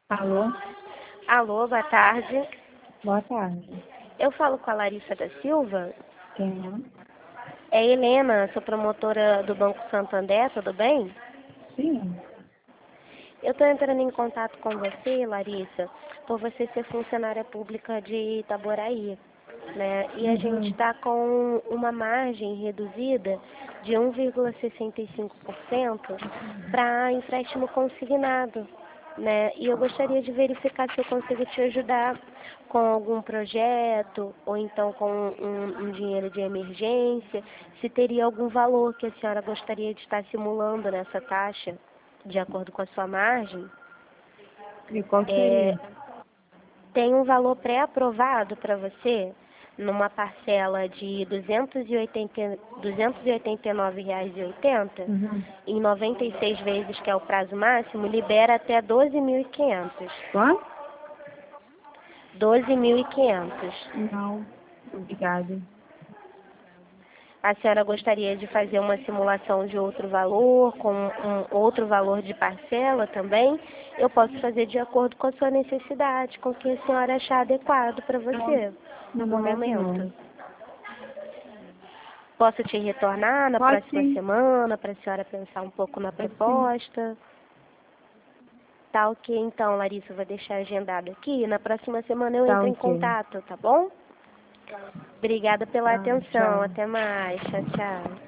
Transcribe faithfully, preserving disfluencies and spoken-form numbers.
Alô? Alô, boa tarde. Boa tarde. Eu falo com a Larissa da Silva. Quem É Helena, sou promotora do Banco Santander, tudo bem? é? Sim. Eu estou entrando em contato com você, Larissa, por você ser funcionária pública de Itaboraí, né? E a gente Uhum. está com uma margem reduzida de um vírgula sessenta e cinco por cento para empréstimo consignado, né? E eu gostaria de verificar se eu consigo te ajudar com algum projeto ou então com um, um dinheiro de emergência, se teria algum valor que a senhora gostaria de estar simulando nessa taxa, de acordo com a sua margem. E qual É, seria? tem um valor pré-aprovado para você numa parcela de duzentos e oitenta, duzentos e oitenta e nove reais e oitenta Uhum. em noventa e seis vezes, que é o prazo máximo, libera até doze mil e quinhentos. Quanto? doze mil e quinhentos. Não. Obrigada. A senhora gostaria de fazer uma simulação de outro valor, com um outro valor de parcela também? Eu posso fazer de acordo com a sua necessidade, com o que a senhora achar adequado para Não. você No no momento momento. não. Posso te retornar na Pode próxima sim. semana para a senhora pensar um pouco na Pode sim. proposta? Tá ok, então, Larissa, eu vou deixar agendado aqui. Na próxima semana eu Tá entro em ok. contato, tá bom? Obrigada pela Tá, atenção. tchau. Até mais. Tchau, tchau.